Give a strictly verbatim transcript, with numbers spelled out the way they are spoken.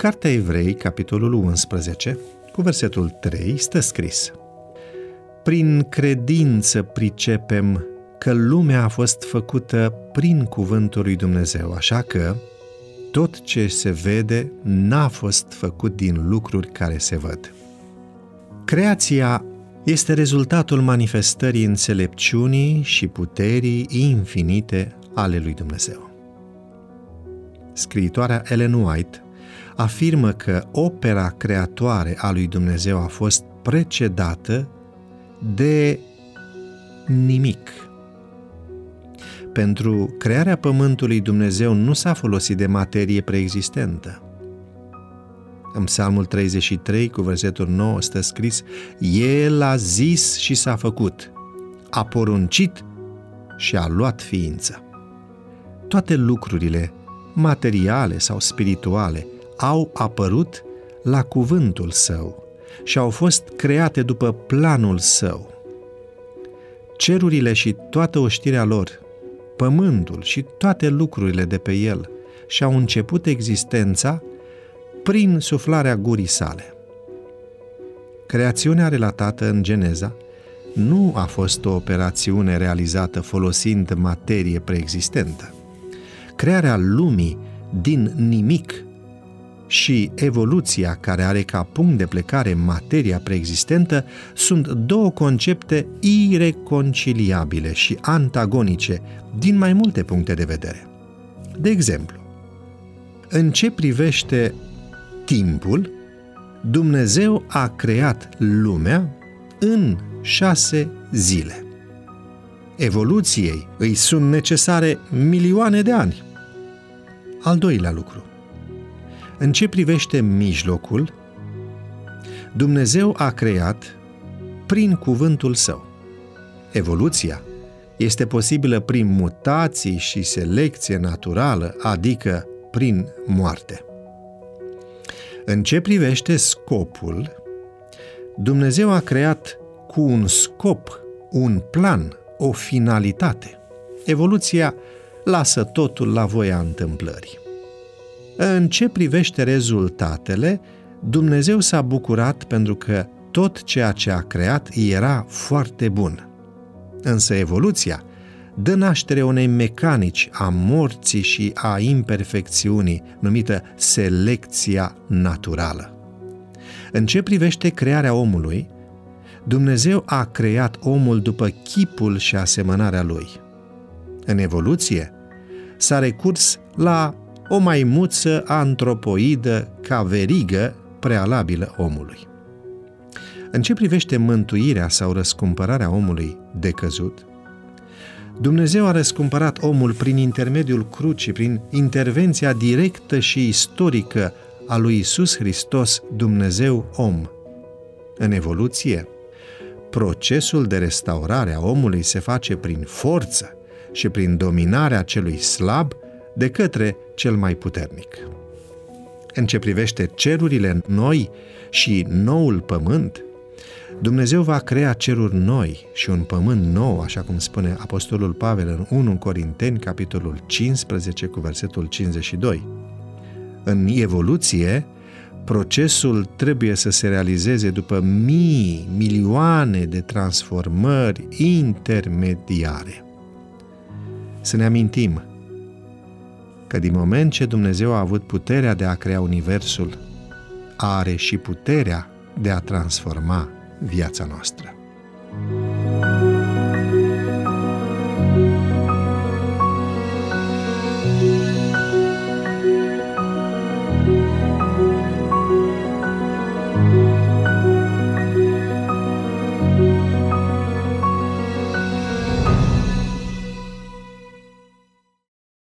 Cartea Evrei, capitolul unsprezece, cu versetul trei, stă scris: Prin credință pricepem că lumea a fost făcută prin cuvântul lui Dumnezeu, așa că tot ce se vede n-a fost făcut din lucruri care se văd. Creația este rezultatul manifestării înțelepciunii și puterii infinite ale lui Dumnezeu. Scriitoarea Ellen White afirmă că opera creatoare a lui Dumnezeu a fost precedată de nimic. Pentru crearea pământului, Dumnezeu nu s-a folosit de materie preexistentă. În Psalmul treizeci și trei, cu versetul nouă, stă scris: El a zis și s-a făcut, a poruncit și a luat ființă. Toate lucrurile, materiale sau spirituale, au apărut la cuvântul Său și au fost create după planul Său. Cerurile și toată oștirea lor, pământul și toate lucrurile de pe el și-au început existența prin suflarea gurii sale. Creațiunea relatată în Geneza nu a fost o operațiune realizată folosind materie preexistentă. Crearea lumii din nimic și evoluția care are ca punct de plecare materia preexistentă sunt două concepte ireconciliabile și antagonice din mai multe puncte de vedere. De exemplu, în ce privește timpul, Dumnezeu a creat lumea în șase zile. Evoluției îi sunt necesare milioane de ani. Al doilea lucru. În ce privește mijlocul, Dumnezeu a creat prin cuvântul Său. Evoluția este posibilă prin mutații și selecție naturală, adică prin moarte. În ce privește scopul, Dumnezeu a creat cu un scop, un plan, o finalitate. Evoluția lasă totul la voia întâmplării. În ce privește rezultatele, Dumnezeu s-a bucurat pentru că tot ceea ce a creat era foarte bun. Însă evoluția dă naștere unei mecanici a morții și a imperfecțiunii, numită selecția naturală. În ce privește crearea omului, Dumnezeu a creat omul după chipul și asemănarea lui. În evoluție, s-a recurs la o maimuță antropoidă ca verigă prealabilă omului. În ce privește mântuirea sau răscumpărarea omului decăzut, Dumnezeu a răscumpărat omul prin intermediul crucii, prin intervenția directă și istorică a lui Iisus Hristos, Dumnezeu om. În evoluție, procesul de restaurare a omului se face prin forță și prin dominarea celui slab de către cel mai puternic. În ce privește cerurile noi și noul pământ, Dumnezeu va crea ceruri noi și un pământ nou, așa cum spune Apostolul Pavel în unu Corinteni, capitolul cincisprezece, cu versetul cincizeci și doi. În evoluție, procesul trebuie să se realizeze după mii, milioane de transformări intermediare. Să ne amintim că din moment ce Dumnezeu a avut puterea de a crea universul, are și puterea de a transforma viața noastră.